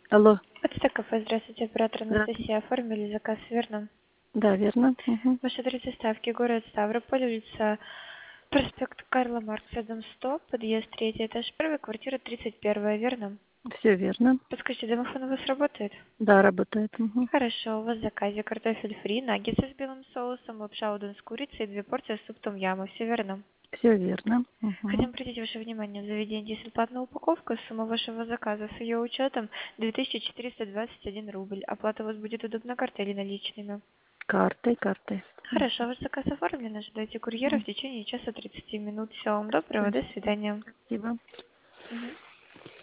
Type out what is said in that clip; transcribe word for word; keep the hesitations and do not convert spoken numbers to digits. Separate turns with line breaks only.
Алло.
Это кафе, здравствуйте, оператор
Здравствуйте.
Анастасия. Оформили заказ, верно?
Да, верно. Угу.
Ваш адрес доставки, город Ставрополь, улица проспект Карла Маркса, дом сто, подъезд третий этаж, первый, квартира тридцать первая, верно?
Все верно.
Подскажите, домофон у вас работает?
Да, работает. Угу.
Хорошо, у вас в заказе картофель фри, наггетсы с белым соусом, лапша удон с курицей и две порции суп том яма, все верно?
Все верно. Угу.
Хотим обратить ваше внимание на заведение бесплатная упаковка. Сумма вашего заказа с ее учетом две тысячи четыреста двадцать один рубль. Оплата у вас будет удобна картой или наличными.
Картой, картой.
Хорошо, ваш заказ оформлен. Ожидайте курьера в течение часа тридцати минут. Всего вам доброго,
Все.
до свидания.
Спасибо.
Мгм.